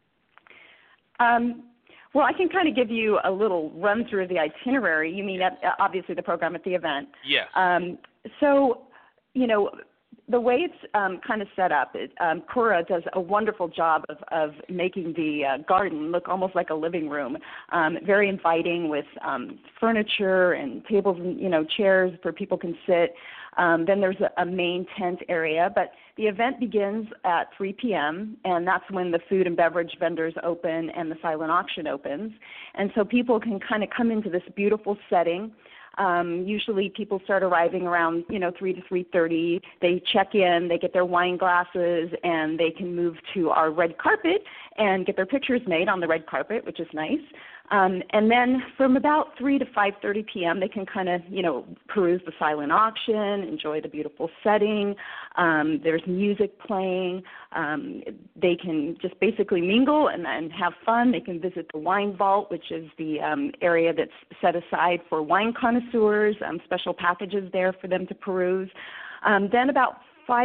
Um, well, I can kind of give you a little run through the itinerary. You mean, at, obviously, the program at the event. Yes. Um, so, you know, the way it's um, kind of set up, it, um, Cora does a wonderful job of, of making the uh, garden look almost like a living room, um, very inviting with um, furniture and tables and, you know, chairs where people can sit. Um, then there's a, a main tent area, but the event begins at three p.m., and that's when the food and beverage vendors open and the silent auction opens. And so people can kind of come into this beautiful setting. Um, usually people start arriving around, you know, three to three thirty. They check in, they get their wine glasses, and they can move to our red carpet and get their pictures made on the red carpet, which is nice. Um, and then from about three to five thirty p.m., they can kind of, you know, peruse the silent auction, enjoy the beautiful setting. Um, there's music playing. Um, they can just basically mingle and, and have fun. They can visit the wine vault, which is the um, area that's set aside for wine connoisseurs, um, special packages there for them to peruse. Um, then about five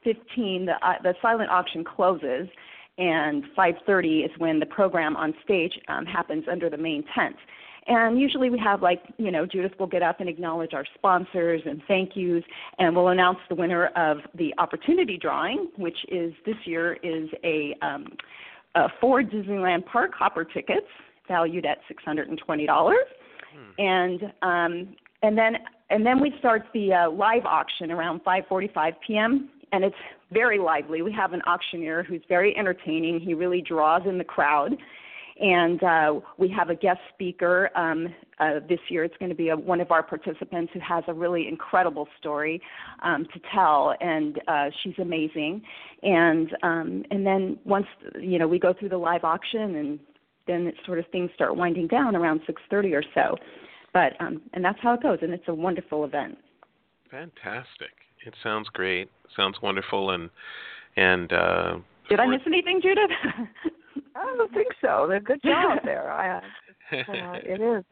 fifteen, the, uh, the silent auction closes, and five thirty is when the program on stage um, happens under the main tent. And usually we have, like, you know, Judith will get up and acknowledge our sponsors and thank yous, and we'll announce the winner of the opportunity drawing, which is this year is a, um, a four Disneyland Park hopper tickets valued at six hundred twenty dollars. Hmm. And um, and then and then we start the uh, live auction around five forty-five p.m., and it's very lively. We have an auctioneer who's very entertaining. He really draws in the crowd. And uh, we have a guest speaker um, uh, this year. It's going to be a, one of our participants who has a really incredible story um, to tell, and uh, she's amazing. And um, and then once you know we go through the live auction, and then it sort of things start winding down around six thirty or so. But um, and that's how it goes, and it's a wonderful event. Fantastic! It sounds great. It sounds wonderful, and and uh, did I miss anything, Judith? I don't think so. They're good job there. I, uh, it is.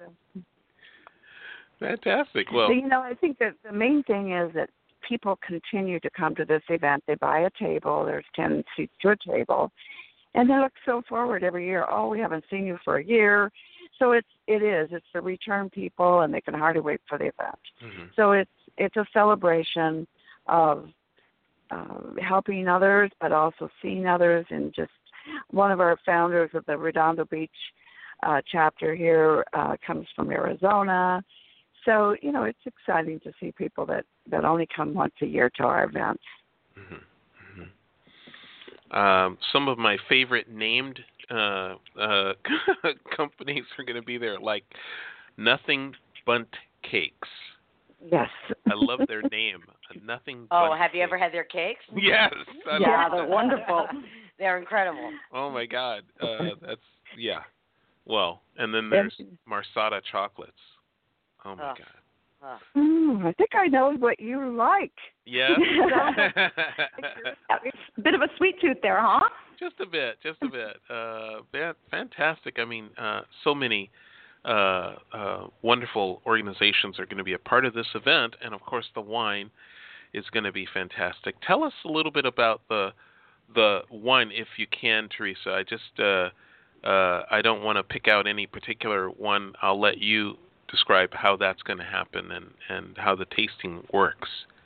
Fantastic. Well, so, you know, I think that the main thing is that people continue to come to this event. They buy a table. There's ten seats to a table, and they look so forward every year. Oh, we haven't seen you for a year. So it's it is. It's the return people, and they can hardly wait for the event. Mm-hmm. So it's it's a celebration of uh, helping others, but also seeing others, and just one of our founders of the Redondo Beach uh, chapter here uh, comes from Arizona. So, you know, it's exciting to see people that, that only come once a year to our events. Mm-hmm. Mm-hmm. Um, some of my favorite named uh, uh, companies are going to be there, like Nothing Bundt Cakes. Yes. I love their name. Nothing Oh, Bundt have you Cakes. ever had their cakes? Yes. I yeah, love they're that. wonderful. They're incredible. Oh, my God. Uh, that's, yeah. Well, and then there's Marsada chocolates. Oh, my oh. God. Oh. Mm, I think I know what you like. Yeah. It's a bit of a sweet tooth there, huh? Just a bit, just a bit. Uh, fantastic. I mean, uh, so many uh, uh, wonderful organizations are going to be a part of this event, and of course, the wine is going to be fantastic. Tell us a little bit about the the wine, if you can, Teresa. I just uh, uh, I don't want to pick out any particular one. I'll let you describe how that's going to happen and, and how the tasting works.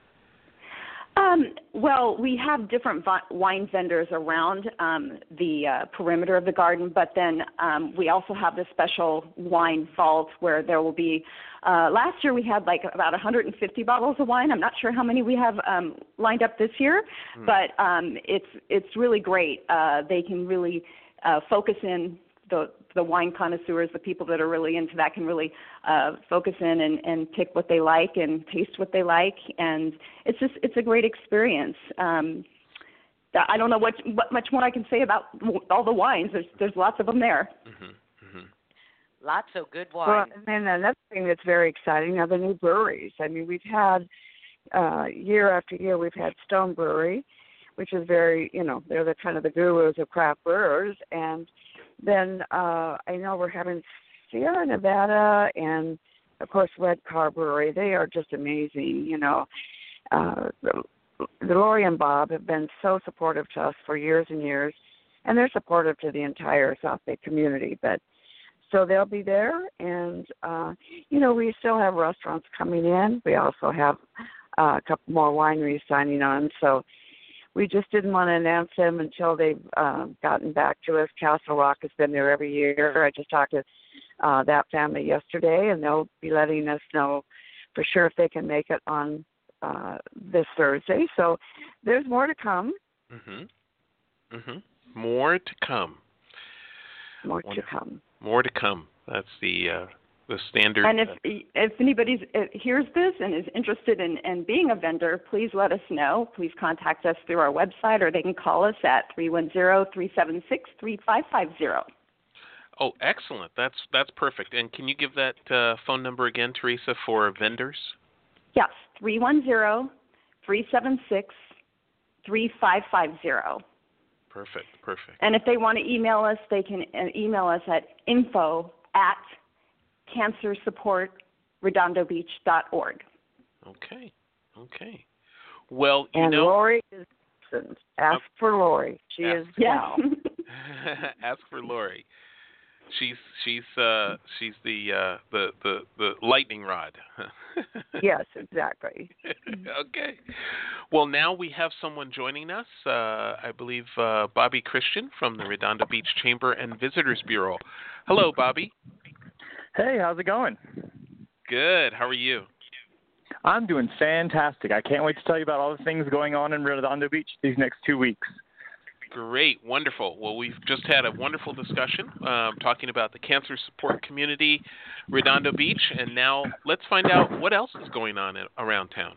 Um, well, we have different vi- wine vendors around um, the uh, perimeter of the garden, but then um, we also have this special wine vault where there will be, uh, last year we had like about one hundred fifty bottles of wine. I'm not sure how many we have um, lined up this year, mm. but um, it's it's really great. Uh, they can really uh, focus in the the wine connoisseurs, the people that are really into that can really uh, focus in and, and pick what they like and taste what they like, and it's just it's a great experience. Um, I don't know what, what much more I can say about all the wines. There's there's lots of them there. Mm-hmm. Mm-hmm. Lots of good wine. Well, and another thing that's very exciting are the new breweries. I mean, we've had uh, year after year we've had Stone Brewery, which is very, you know, they're the kind of the gurus of craft brewers. And then uh, I know we're having Sierra Nevada and, of course, Red Car Brewery. They are just amazing, you know. Uh, the Lori and Bob have been so supportive to us for years and years, and they're supportive to the entire South Bay community. But so they'll be there, and, uh, you know, we still have restaurants coming in. We also have uh, a couple more wineries signing on, so we just didn't want to announce them until they've uh, gotten back to us. Castle Rock has been there every year. I just talked to uh, that family yesterday, and they'll be letting us know for sure if they can make it on uh, this Thursday. So there's more to come. Mm-hmm. Mm-hmm. More to come. More Wonderful. to come. More to come. That's the uh, the standard. And if if anybody hears this and is interested in, in being a vendor, please let us know. Please contact us through our website, or they can call us at three one zero, three seven six, three five five zero. Oh, excellent. That's that's perfect. And can you give that uh, phone number again, Teresa, for vendors? Yes, three one zero, three seven six, three five five zero. Perfect, perfect. And if they want to email us, they can email us at info at cancer support redondo beach dot org. Okay, okay. Well, you and know... Lori is listens. Ask Okay. for Lori. She Ask. is Yeah. now. Ask for Lori. She's she's uh she's the uh the the the lightning rod. Yes, exactly. Okay. Well, now we have someone joining us. Uh, I believe uh, Bobby Christian from the Redondo Beach Chamber and Visitors Bureau. Hello, Bobby. Hey, how's it going? Good. How are you? I'm doing fantastic. I can't wait to tell you about all the things going on in Redondo Beach these next two weeks. Great, wonderful. Well, we've just had a wonderful discussion um, talking about the cancer support community, Redondo Beach, and now let's find out what else is going on in, around town.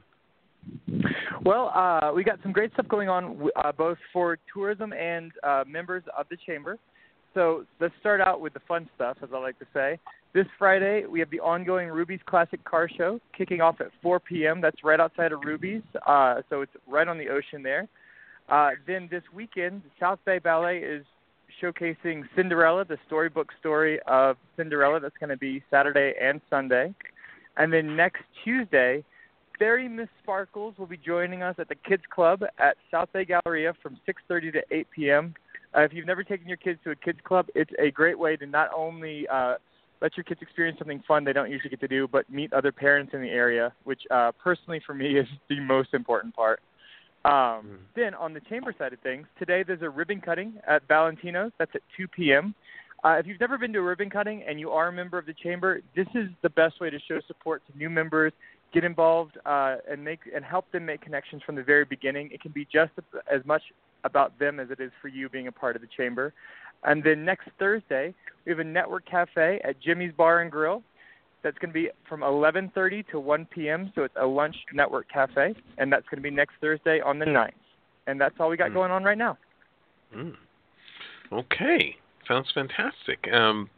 Well, uh, we got some great stuff going on uh, both for tourism and uh, members of the chamber. So let's start out with the fun stuff, as I like to say. This Friday, we have the ongoing Ruby's Classic Car Show kicking off at four p.m. That's right outside of Ruby's, uh, so it's right on the ocean there. Uh, then this weekend, South Bay Ballet is showcasing Cinderella, the storybook story of Cinderella. That's going to be Saturday and Sunday. And then next Tuesday, Fairy Miss Sparkles will be joining us at the Kids Club at South Bay Galleria from six thirty to eight p.m. Uh, if you've never taken your kids to a kids club, it's a great way to not only uh, let your kids experience something fun they don't usually get to do, but meet other parents in the area, which uh, personally for me is the most important part. Um, mm. Then on the chamber side of things, today there's a ribbon cutting at Valentino's. That's at two p.m. Uh, if you've never been to a ribbon cutting and you are a member of the chamber, this is the best way to show support to new members, get involved, uh, and make and help them make connections from the very beginning. It can be just as much about them as it is for you being a part of the chamber. And then next Thursday, we have a network cafe at Jimmy's Bar and Grill. That's going to be from eleven thirty to one p.m., so it's a lunch network cafe, and that's going to be next Thursday on the ninth. And that's all we got mm. going on right now. Mm. Okay. Sounds fantastic. Um,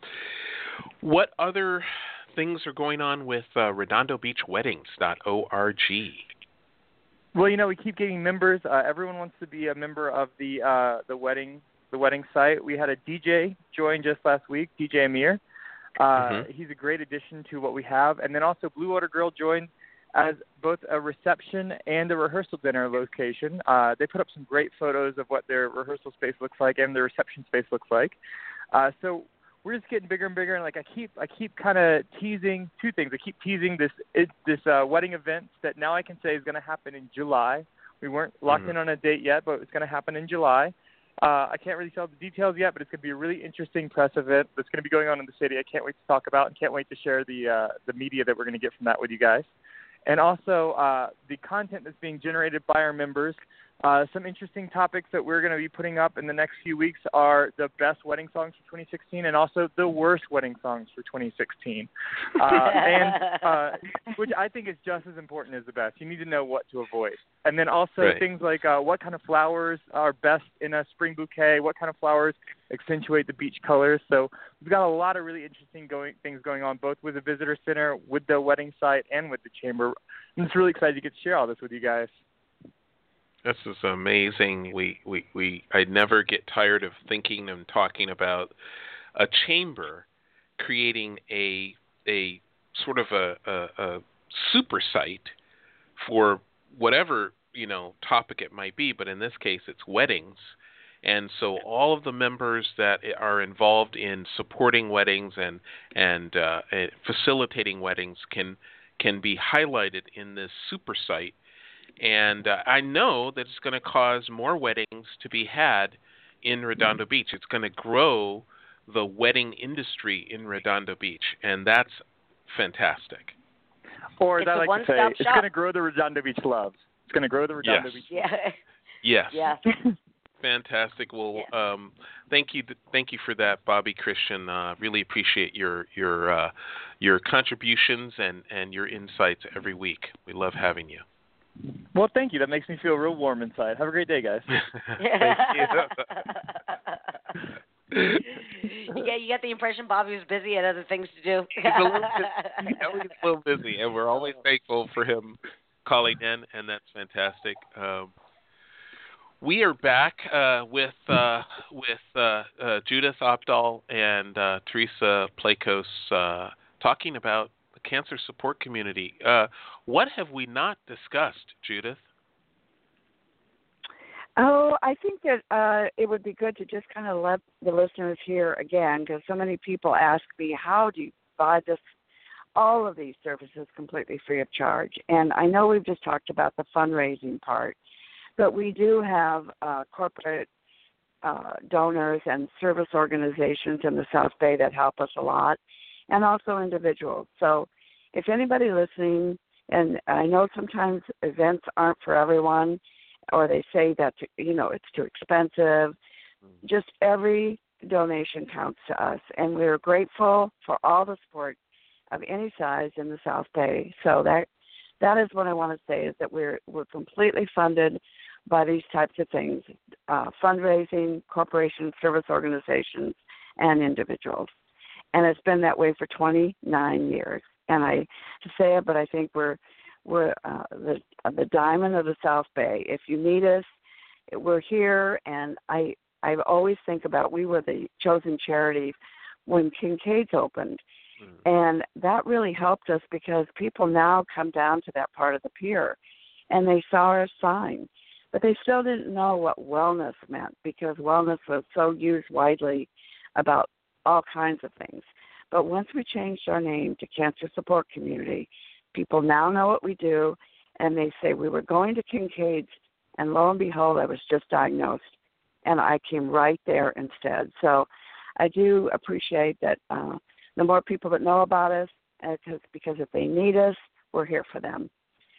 what other things are going on with uh, Redondo Beach Weddings dot org? Well, you know, we keep getting members. Uh, everyone wants to be a member of the uh, the wedding the wedding site. We had a D J join just last week, D J Amir. Uh, mm-hmm. He's a great addition to what we have. And then also Blue Water Grill joined as both a reception and a rehearsal dinner location. Uh, they put up some great photos of what their rehearsal space looks like and their reception space looks like. Uh, so we're just getting bigger and bigger. And like I keep, I keep kind of teasing two things. I keep teasing this it, this uh, wedding event that now I can say is going to happen in July. We weren't locked mm-hmm. in on a date yet, but it's going to happen in July. Uh, I can't really tell the details yet, but it's going to be a really interesting press event that's going to be going on in the city. I can't wait to talk about and can't wait to share the uh, the media that we're going to get from that with you guys. And also uh, the content that's being generated by our members. Uh, some interesting topics that we're going to be putting up in the next few weeks are the best wedding songs for twenty sixteen and also the worst wedding songs for twenty sixteen, uh, and uh, which I think is just as important as the best. You need to know what to avoid. And then also right. things like uh, what kind of flowers are best in a spring bouquet, what kind of flowers accentuate the beach colors. So we've got a lot of really interesting going, things going on, both with the visitor center, with the wedding site, and with the chamber. I'm just really excited to get to share all this with you guys. This is amazing. We, we, we I never get tired of thinking and talking about a chamber creating a a sort of a, a, a super site for whatever, you know, topic it might be, but in this case it's weddings. And so all of the members that are involved in supporting weddings and and uh, facilitating weddings can can be highlighted in this super site. And uh, I know that it's going to cause more weddings to be had in Redondo Beach. It's going to grow the wedding industry in Redondo Beach, and that's fantastic. Or as it's I like to say, shop. it's going to grow the Redondo Beach loves. It's going to grow the Redondo yes. Beach yeah. loves. Yes. Yeah. Fantastic. Well, yeah. um, thank you, thank you for that, Bobby Christian. Uh, really appreciate your your uh, your contributions and, and your insights every week. We love having you. Well, thank you. That makes me feel real warm inside. Have a great day, guys. Thank you. you, get, you get the impression Bobby was busy and other things to do. He's a little busy. He's always a little busy, and we're always thankful for him calling in, and that's fantastic. Um, we are back uh, with uh, with uh, uh, Judith Opdahl and uh, Teresa Plakos uh, talking about the cancer support community. Uh, what have we not discussed, Judith? Oh, I think that uh, it would be good to just kind of let the listeners hear again, because so many people ask me, how do you buy this, all of these services completely free of charge? And I know we've just talked about the fundraising part, but we do have uh, corporate uh, donors and service organizations in the South Bay that help us a lot, and also individuals. So if anybody listening, and I know sometimes events aren't for everyone, or they say that, you know, it's too expensive, just every donation counts to us. And we're grateful for all the support of any size in the South Bay. So that that is what I want to say, is that we're we're completely funded by these types of things, uh, fundraising, corporations, service organizations, and individuals. And it's been that way for twenty-nine years. And I to say it, but I think we're we're uh, the the diamond of the South Bay. If you need us, we're here. And I I always think about, we were the chosen charity when Kincaid's opened, mm. and that really helped us, because people now come down to that part of the pier, and they saw our sign, but they still didn't know what wellness meant, because wellness was so used widely about all kinds of things. But once we changed our name to Cancer Support Community, people now know what we do, and they say, we were going to Kincaid's, and lo and behold, I was just diagnosed, and I came right there instead. So I do appreciate that uh, the more people that know about us, uh, because if they need us, we're here for them.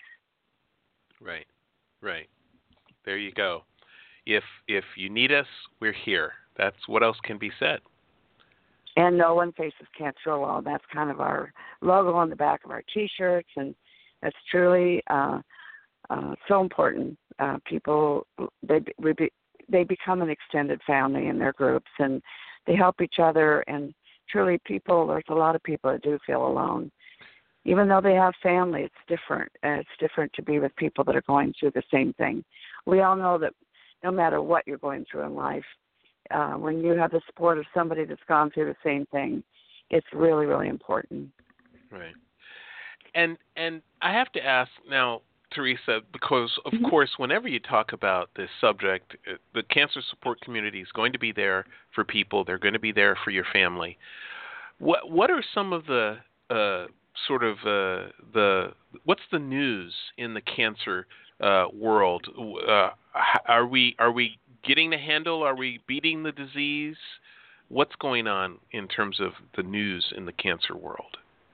Right, right. There you go. If if you need us, we're here. That's what else can be said. And no one faces cancer alone. That's kind of our logo on the back of our T-shirts, and that's truly uh, uh, so important. Uh, people, they we be, they become an extended family in their groups, and they help each other. And truly, people, there's a lot of people that do feel alone. Even though they have family, it's different. And it's different to be with people that are going through the same thing. We all know that no matter what you're going through in life, Uh, when you have the support of somebody that's gone through the same thing, it's really, really important. Right. And and I have to ask now, Teresa, because of Mm-hmm. course, whenever you talk about this subject, the cancer support community is going to be there for people. They're going to be there for your family. What what are some of the uh, sort of uh, the what's the news in the cancer uh, world? Uh, are we are we getting the handle? Are we beating the disease? What's going on in terms of the news in the cancer world?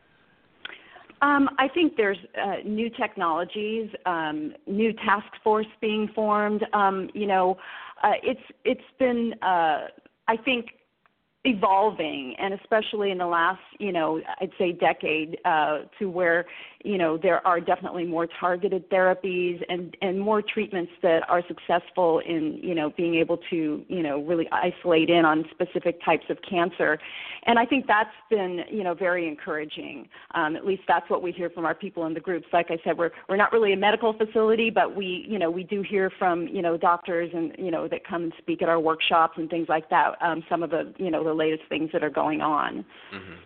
Um, I think there's uh, new technologies, um, new task force being formed. Um, you know, uh, it's it's been, uh, I think, evolving, and especially in the last, you know, I'd say decade, uh, to where, you know, there are definitely more targeted therapies and, and more treatments that are successful in, you know, being able to, you know, really isolate in on specific types of cancer. And I think that's been, you know, very encouraging. Um, at least that's what we hear from our people in the groups. Like I said, we're we're not really a medical facility, but we, you know, we do hear from, you know, doctors and, you know, that come and speak at our workshops and things like that. Um, some of the, you know, the latest things that are going on. Mm-hmm.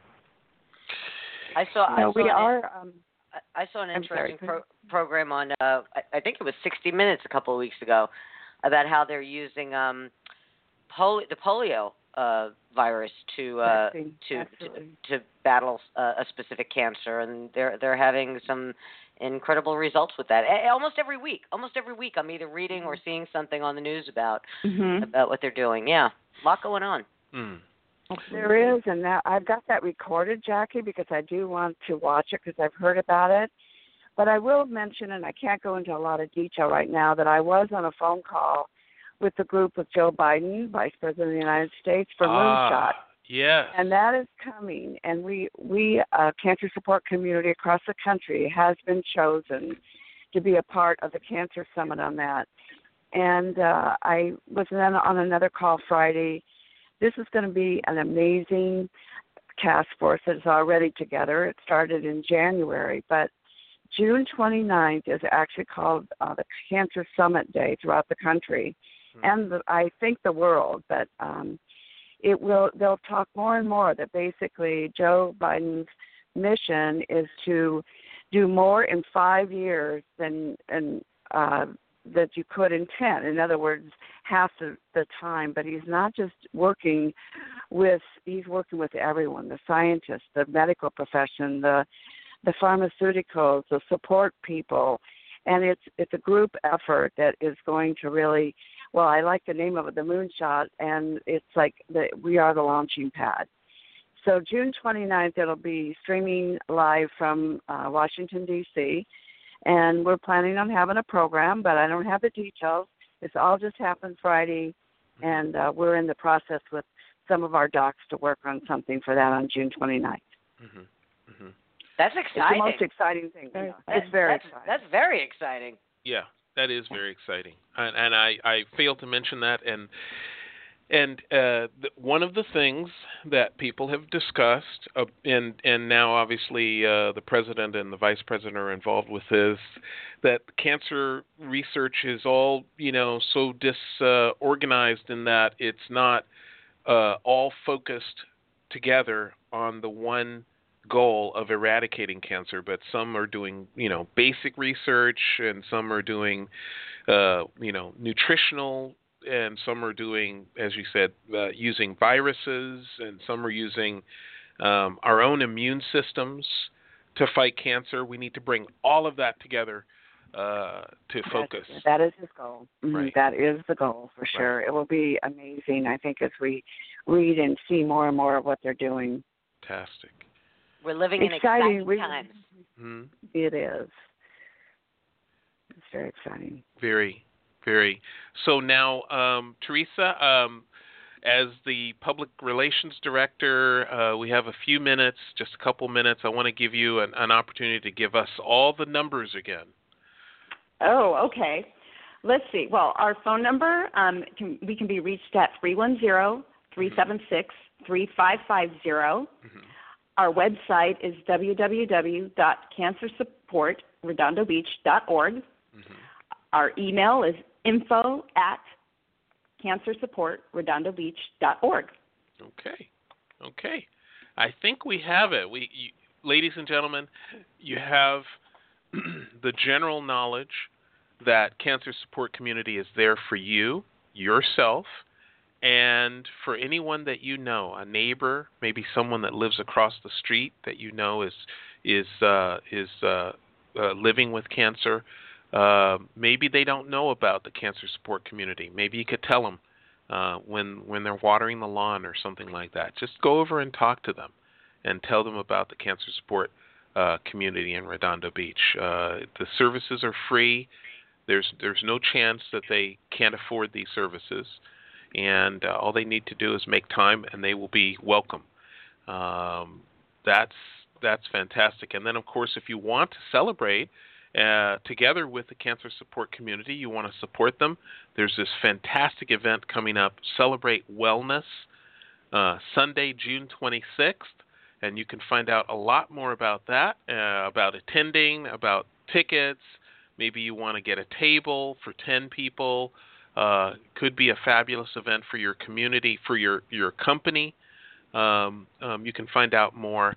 I saw. No, I saw we an, are. Um, I saw an I'm interesting sorry. pro- program on. Uh, I, I think it was sixty minutes a couple of weeks ago, about how they're using um, poli- the polio uh, virus to uh, to, to to battle uh, a specific cancer, and they're they're having some incredible results with that. A- almost every week, almost every week, I'm either reading or seeing something on the news about Mm-hmm. about what they're doing. Yeah, a lot going on. Mm. There is, and that, I've got that recorded, Jackie, because I do want to watch it because I've heard about it. But I will mention, and I can't go into a lot of detail right now, that I was on a phone call with the group with Joe Biden, Vice President of the United States, for ah, Moonshot. Yes. And that is coming. And we, we uh, cancer support community across the country has been chosen to be a part of the Cancer Summit on that. And uh, I was then on another call Friday. This is going to be an amazing task force that is already together. It started in January, but June twenty-ninth is actually called uh, the Cancer Summit Day throughout the country, mm-hmm. and the, I think the world. But um, it will. They'll talk more and more that basically Joe Biden's mission is to do more in five years than in uh, that you could in ten. In other words, half the, the time. But he's not just working with, he's working with everyone, the scientists, the medical profession, the the pharmaceuticals, the support people. And it's it's a group effort that is going to really, well, I like the name of it, the Moonshot, and it's like the, we are the launching pad. So June twenty-ninth, it'll be streaming live from uh, Washington, D C, and we're planning on having a program, but I don't have the details. It's all just happened Friday, and uh, we're in the process with some of our docs to work on something for that on June twenty-ninth. Mm-hmm. Mm-hmm. That's exciting. It's the most exciting thing. That, it's very that's, exciting. That's very exciting. Yeah, that is very exciting, and, and I, I failed to mention that. And and uh, the, one of the things that people have discussed, uh, and and now obviously uh, the president and the vice president are involved with this, that cancer research is all you know so disorganized uh, in that it's not uh, all focused together on the one goal of eradicating cancer, but some are doing, you know, basic research, and some are doing, uh, you know, nutritional, and some are doing, as you said, uh, using viruses, and some are using um, our own immune systems to fight cancer. We need to bring all of that together uh, to focus. That's, that is his goal. Mm-hmm. Right. That is the goal for sure. Right. It will be amazing, I think, as we read and see more and more of what they're doing. Fantastic. We're living exciting. in exciting we, times. Mm-hmm. It is. It's very exciting. Very, very. So now, um, Teresa, um, as the public relations director, uh, we have a few minutes, just a couple minutes. I want to give you an, an opportunity to give us all the numbers again. Oh, okay. Let's see. Well, our phone number, um, can, we can be reached at three one zero, three seven six, three five five zero. Mm-hmm. Our website is w w w dot cancer support redondo beach dot org. Mm-hmm. Our email is info at cancer support redondo beach dot org. Okay. Okay. I think we have it. We, you, ladies and gentlemen, you have the general knowledge that Cancer Support Community is there for you, yourself, and for anyone that you know, a neighbor, maybe someone that lives across the street that you know is is uh, is uh, uh, living with cancer. Uh, maybe they don't know about the Cancer Support Community. Maybe you could tell them uh, when when they're watering the lawn or something like that. Just go over and talk to them and tell them about the Cancer Support uh, Community in Redondo Beach. Uh, the services are free. There's there's no chance that they can't afford these services. And uh, all they need to do is make time, and they will be welcome. Um, that's that's fantastic. And then, of course, if you want to celebrate uh, together with the Cancer Support Community, you want to support them, there's this fantastic event coming up, Celebrate Wellness, uh, Sunday, June twenty-sixth. And you can find out a lot more about that, uh, about attending, about tickets. Maybe you want to get a table for ten people. Uh, could be a fabulous event for your community, for your, your company. Um, um, you can find out more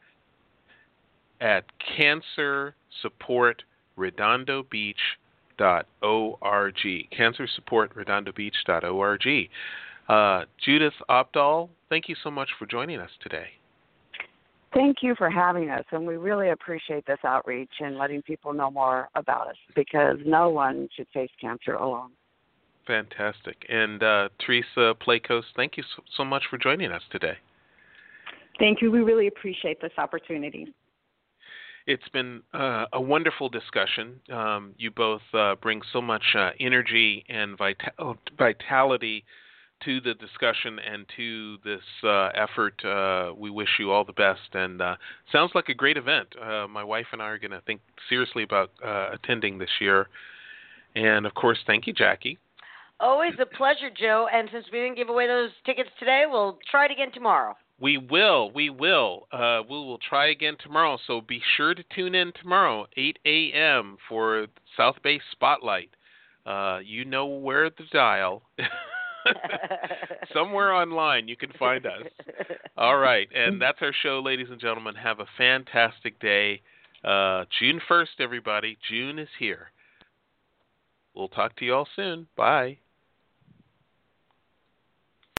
at cancer support redondo beach dot org. cancer support redondo beach dot org. Uh, Judith Opdahl, thank you so much for joining us today. Thank you for having us, and we really appreciate this outreach and letting people know more about us, because no one should face cancer alone. Fantastic. And uh, Teresa Playcoast, thank you so, so much for joining us today. Thank you. We really appreciate this opportunity. It's been uh, a wonderful discussion. Um, you both uh, bring so much uh, energy and vital- vitality to the discussion and to this uh, effort. Uh, we wish you all the best. And uh, sounds like a great event. Uh, my wife and I are going to think seriously about uh, attending this year. And, of course, thank you, Jackie. Always a pleasure, Joe. And since we didn't give away those tickets today, we'll try it again tomorrow. We will. We will. Uh, we will try again tomorrow. So be sure to tune in tomorrow, eight a.m. for South Bay Spotlight. Uh, you know where to dial. Somewhere online you can find us. All right. And that's our show, ladies and gentlemen. Have a fantastic day. Uh, June first, everybody. June is here. We'll talk to you all soon. Bye.